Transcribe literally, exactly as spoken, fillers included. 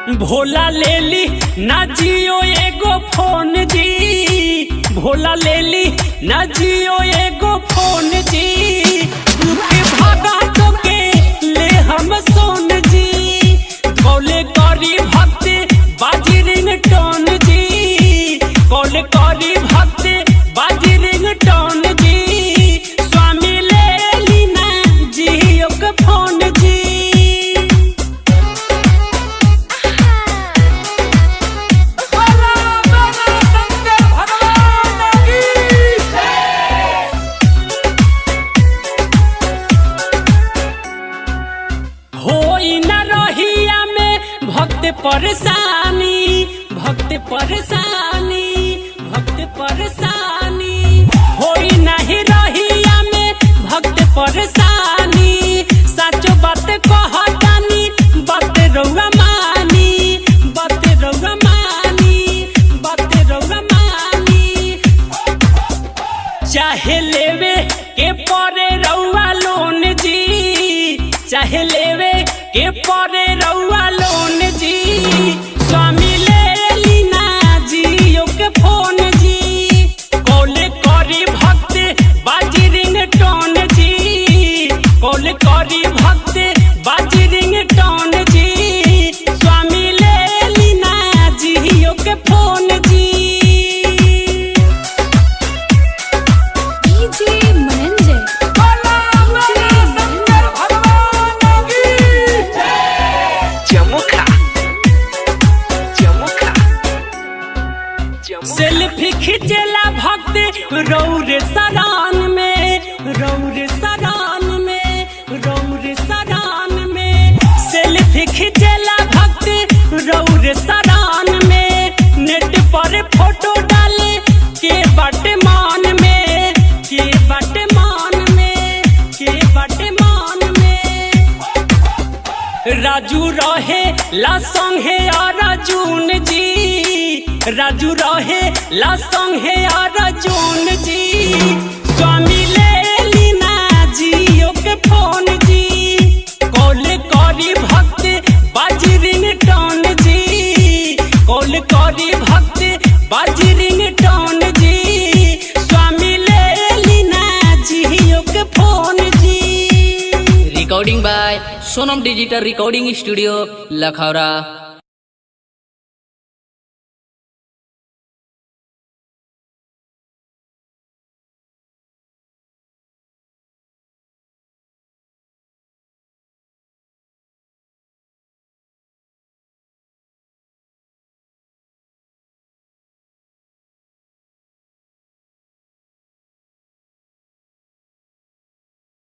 भोला लेली ना जियो एगो फोन जी, भोला लेली ना जियो एगो फोन जी, के भागा तो के ले हम सोन जी, कौले करी भक्ति बाजी रिंगटोन जी, कौले करी भक्ति बाजी रिंगटोन जी, स्वामी लेली ना जियो के फोन जी। भक्त परेशानी भक्त परेशानी भक्त परेशानी होई नहीं रहिया में भक्त परेशानी, सचो बात कहतानी बात रउआ मानी, बात रउआ मानी, बात रउआ मानी, चाहे लेवे के परे रउआ लोन जी, चाहे लेवे के परे रउआ लोन जी, स्वामी लेली ना जियो के फोन जी, कौले करी भक्त बाजी रिंगटोन जी, कौले करी भक्त बाजी रिंगटोन जी, स्वामी लेली ना जियो के फोन जी। डीजे मनंजय सेल्फी खिंचेला भक्त रौरे सरान में, रौरे सरान में, रौरे सरान में, सेल्फी खिंचेला भक्त रौरे सरान में, नेट पर फोटो डाले के बाटे मान में, के बाटे मान में, के बाटे मान में, राजू रहे ला संगे अर्जुन जी, राजू रहे ला संगे अर्जुन जी, स्वामी लेली ना जियो के फोन जी, कौले करी भक्त बाजी रिंगटोन जी, कौले करी भक्त बाजी रिंगटोन जी, स्वामी लेली ना जियो के फोन जी। Recording by Sonam digital recording studio Lakhaura.